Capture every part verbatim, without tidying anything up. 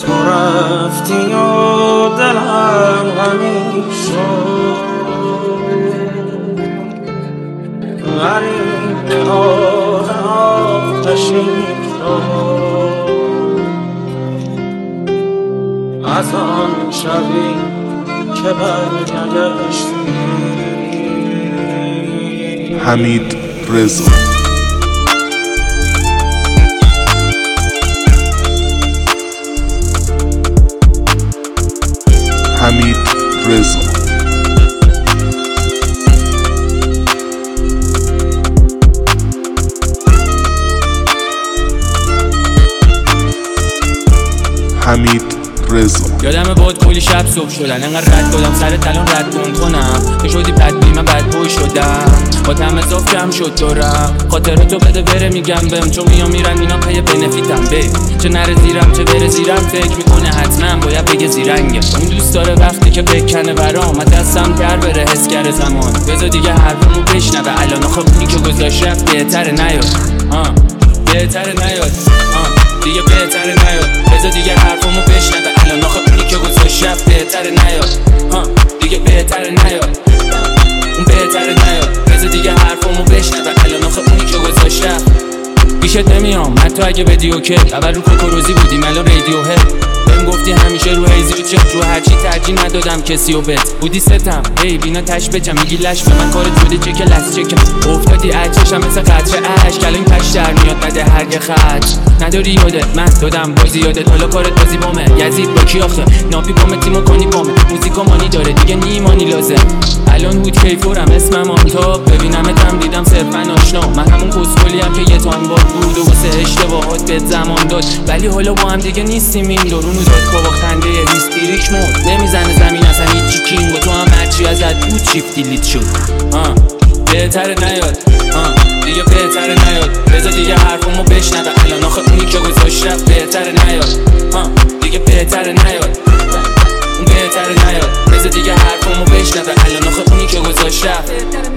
تو رفتی و دلم غمی شد، غریب نهاد آتشین شد از آن شبی که برگشتی. حمید رضا. حمید رضا. حمید رضا. یادم بود کلی شب صبح شدن، انقدر رد دادم سر تلان رد کن کنم، تو شدی بد بی من بد بوی شدم، با تم اضاف کم شد دورم، خاطراتو بده بره میگم بهم، چون میام میرن اینا پی بنفیتم به، چه نره زیرم چه بره زیرم، فکر میکنه حتما باید بگه زیرنگه، اون دوست داره وقتی که بکنه برام، من دستم در بره حس کرده زمان، بذار دیگه حرفمو بشنوه، الان آخه اونی که گذاشت رفت بهتره نیاد، آه بهتره نیاد، آه دیگه بهتره نیاد، بذار دیگه حرفمو بشنوه، الان آخه اونی که گذاشت رفت بهتره نیاد، ها دیگه بهتره نیاد، اون بهتره نیاد، بذار دیگه حرفمو بشنوه، الان آخه اونی که گذاشت رفت. پیشت نمیام حتی اگه بدی اوکی، اول رو کوکوروزی بودیم الان رادیو هد، بهم گفتی همیشه رو هیزی و چت، رو هرچی ترجیح ندادم کسی و بت، بودی ستم هی بینا تش بچم، میگی لش به من کارت شده چک لس چکم، افتادی اچشم مثل قطره اش، کلین پش در میاد بده هر یه خط، نداری یادت من دادم بازی یادت، حالا کارت بازی بامه، یزید با کی آخه ناپی بامه تیمو کنی بامه، موزیکا مانی داره دیگه نیمانی لازم، الان هود کیفورم اسمم آمتاب، ببینمتم دیدم صرفا آشنا، من همون کسکلیم که یه تایم باد بود و واسه اشتباهات بهت زمان داد، ولی حالا با هم دیگه نیستیم، این دورونو داد کاوا خنده هیستریک مود، نمیزنه زمین اصلا هیچی کینگ، و تو هم هرچی ازت بود چیف دیلیت شد، آه بهتره نیاد، آه دیگه بهتره نیاد، بذار دیگه حرفمو بشنوه، الان آخه اونی که گذاشت رفت بهتره نیاد، آه دیگه بهتره نیاد، اون بهتره نیاد، بذار دیگه حرفمو بشنوه، الان آخه اونی که گذاشت رفت.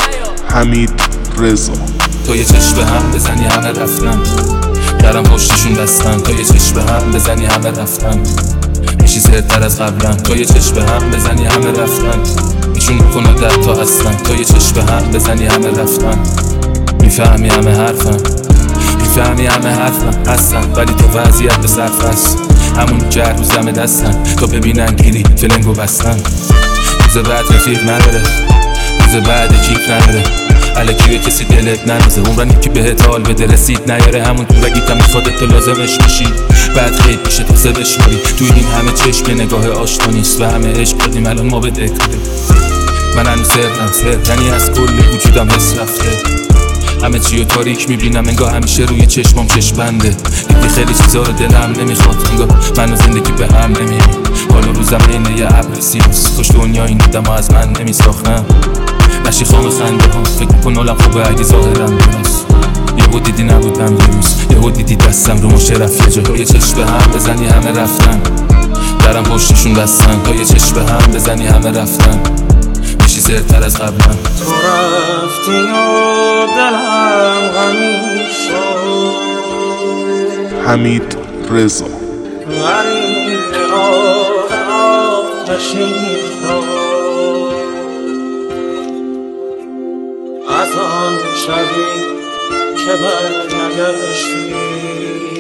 حمید رضا. تو یه چشم به هم بزنی همه رفتن، درم پشتشون بستن، تو یه چشم به هم بزنی همه رفتن، میشی زهدتر از قبلن، تو یه چشم به هم بزنی همه رفتن، ایشون میکنه در تا هستن، تو یه چشم به هم بزنی همه رفتن، میفهمی همه حرفن، میفهمی همه حرفن هستن، ولی تو وضعیت به صرف هست، همون که هر روز دم دستن، تو ببینن گیری فلنگو بستن، روز بعد رفیق نداره، روز بعد کیف نداره، الکی کسی دلت ننوزه، عمرانی که بهت حال بده رسید نیاره، همون تو رگیت هم میخواد تو لازمش بشی، بعد خیلی پیش تو سبش میری، تو این همه چشم نگاه آشنا نیست و همه عشق دادیم الان ما به دک بده، من هنو سردم سرد، یعنی از کل وجودم حس رفته، همه چی رو تاریک میبینم انگاه همیشه روی چشمام چشم بنده، دیگه خیلی چیزا رو دلم نمیخواد، انگاه من و زندگی به هم نمیریم، حالا روزم اینه یه ابر سیاس، خوش دنیا این دم از من نمیساختم، نشی خام خنده ها، فکر کن حالم خوبه اگه ظاهرم درست، یهو دیدی نبودم دیروز، یهو دیدی دستم رو مشرف یه جا، تو یه چشم به هم بزنی همه رفتن، درم پشتشون بستن، تو یه چشم به هم بزنی همه رفتن، میشی زهدتر از قبلن، تو رفتی و دلم غمی شد. حمید رضا. غریب نهاد آتشین شد از آن شبی که برنگشتی.